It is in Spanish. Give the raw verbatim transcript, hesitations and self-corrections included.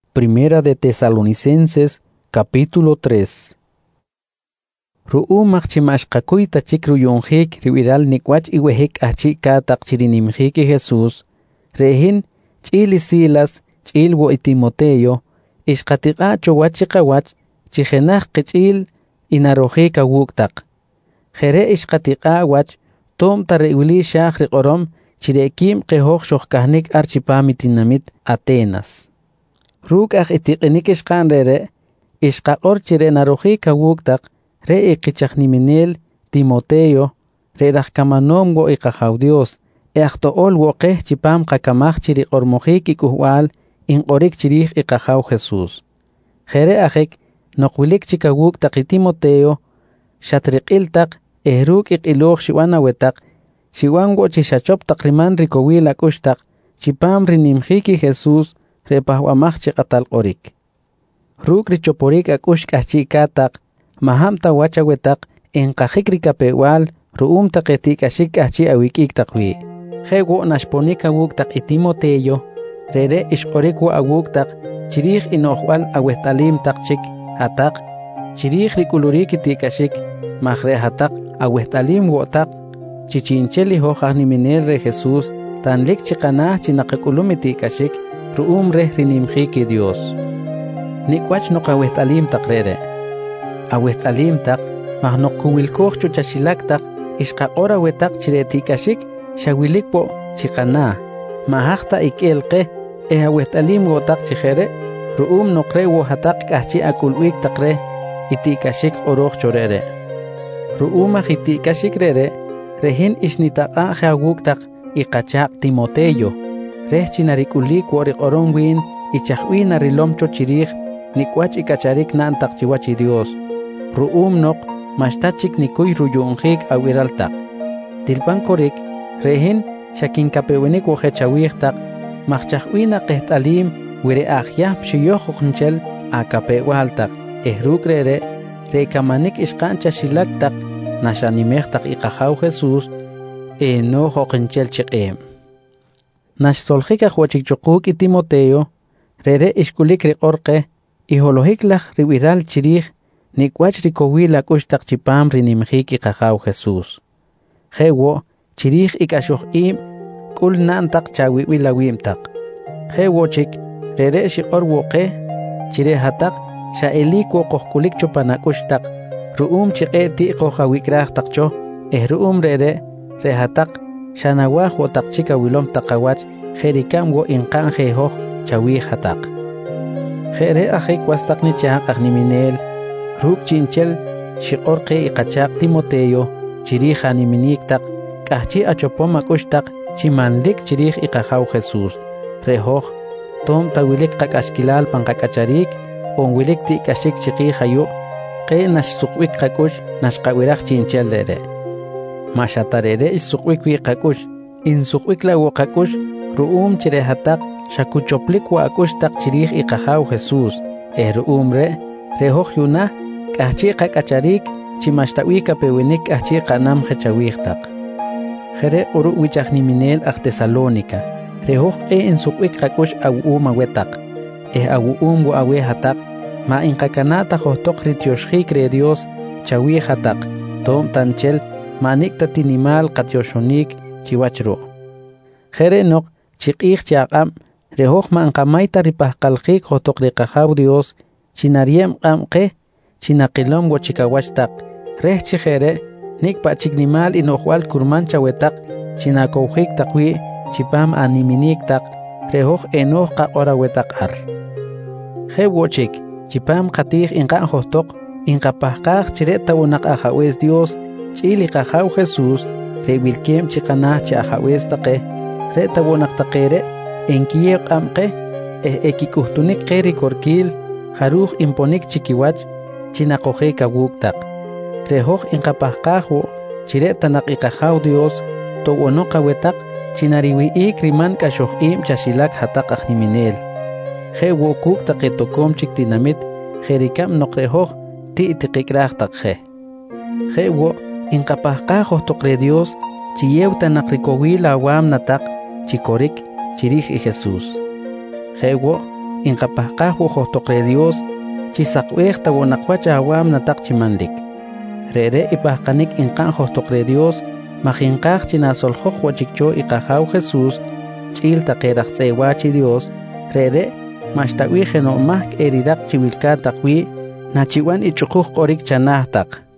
Primera de Tesalonicenses, capítulo tres. Ru'umaq chimashqakuyta chik ruyunjik riwiral nikwach iwehik achi katak chirinimjiki Jesús, rehin ch'ili Silas, ch'il wo Timoteo, ishqatiqa chowachiqawach, chijenaj qich'il inarojik awuktak. Jere ishqatiqa wach, tom tare'wili shaq riqorom, chirekim qehoj shoqkahnik archipamitinamit Atenas. Ruk aj itiqinik ishqan rere, ishqaqor chire narojik awuktak, re iqichaqniminel Timoteo, re rajkamanom wo iqajaw Dios, eaqto'ol woqeh chipam qakamaj chiriqormojik ikuhwal, inqorik chirij iqajaw Jesús. Jere ajek, noqwilik chikawuktak i Timoteo, shatriqiltak, ehruk iqiloj shiwan awetak, shiwan wo chishachoptak riman rikowil akushtak, chipam rinimjiki Jesús, repahwamaj chiqatal qorik. Ruk richoporik akushk achikatak, mahamta wachawetak, enqajik rikapewal, ru'umta qetik ashik achi awikik takwi. Jewo nashponik awuktak i Timoteo, rere ishqorik wa awuktak, chirij inohwal awehtalim takchik, hatak, chirij rikulurik itikashik, mahre hatak, awehtalim wotak, chichincheli hojahniminel re Jesús, tanlik chiqanah chinaqakulum itikashik, ru'um reh rinimjiki Dios. Nikwach noqawehtalim takrere. Awehtalim tak, mahnokuwilkoj chuchashilak tak, ishqaqora wetak chiretikashik, shawilik po chiqana, mahakta ikelqe, eh awehtalim wotak chijere, ru'um noqre wo hatak kahchi akulwik takre, itikashik oroj chorere. Ru'umaj itikashik rere, rehin ishnitaqa jawuk tak, iqachaq Timoteo, reh chinarikulik worik oron win, ichahwin arilomcho chirij, nikwach ikacharik naan tak chiwachi Dios. Ru'um nok, mashtachik nikuy ruyunjik awiraltak. Tilpan korik, rehin, shakinkapewenik wojechawijtak, tak, machchahwina qehtalim, wire ahyah pshiyojojnchel, akapewaltak, ehruk rere, rekamanik ishqancha shilaktak, nashanimejtak iqajaw Jesús, enojoqnchel chiqem. Nashsolhikaj wachikchukuk i Timoteo, rere ishkulik riqorqe, iholojiklah riwiral chirij, nikwach rikowil akushtak chipam rinimjik iqajaw Jesús. Jewo, chirij ikashoj im, kul nantak chawiwilawimtak. Jewo chik, rere shiqor woqe, chire hatak, shaelik wo kohkulik chupanakushtak, ru'um chiqe tiqo jawikrajtak cho, eh ru'um rere, rehatak, shanawaj wo takchika wilom takawach, jerikam wo inqan jehoj, chawij hatak. Jere ajik wastak ni chahak agniminel, ruk chinchel, shiqorqe iqachaq Timoteo, chirij animiniktak, kahchi achopom akushtak, chimanlik chirij iqajaw Jesús. Rehoj, tom tawilik qakashkilal pankakacharik, onwilik tikashik chiqi hayu, qe nashsuqwik qakush, nashqawiraj chinchel rere. Mashatarere issuqwik wi qakush, insuqwik la wo qakush, ru'um chirehatak, shakuchoplik wa akushtak chirij iqajaw Jesús. Eh ru'um re, rehoj yuna, kahchi qakacharik, chimashtawi kapewinik kahchi qanam jechawijtak. Jere uru wichajniminel aj Tesalónica, rehoj e insuqwik qakush awu'um awetak. Eh awu'um wo awe hatak, ma inqakanata johtok rityoshjik re Dios, chawi hatak, tom tanchel, manikta tinimal qatyoshonik chiwachro. Jere nok, chiqij chiaqam, rehoj ma anqamayta ripahqalqik johtok riqajaw Dios, chinariem qamqe, chinaqilom wo chikawachtak, reh chijere, nikpa chiknimal inojwal kurman chawetak, chinakowjik takwi, chipam animiniktak, rehoj enoj qaqora wetak ar. Jewochik, chipam qatij inqan johtok, inqapahqaj chireta wonak ajawes Dios, chili qajaw Jesús, rewilkiem chiqanaj chi ajawes taqe, reta wonak taqere, enkiyew qamqe, eh ekikuhtunik qeri korkil, jaruj imponik chikiwach, chinaqojik awuktak. Rehoj inqapahqajwo, chireta naqiqajaw Dios, towonoqa wetak, chinariwi'ik riman kashoj im chashilak hatak ajniminel. Jewo kuk taqetokom chiktinamit, jerikam noqrehoj, ti tiqikrajtak je. Jewo, inqapahqajoj toqre Dios, chiyew tanaqrikowil awam natak, chikorik, chirij i Jesús. Jewo, inqapaqaj wojotoqre Dios chisaqwej tawonaqwach awam nataq chimandik rere ipaqanik inqan jotoqre Dios majinqaj chinasoljoq wachikcho iqajaw Jesús ch'il taqeraq tz'ewachi Dios rere maxtawi jeno maj k'eriraq chiwilka taqwi nachiwan ichuquj q'orik chanaj taq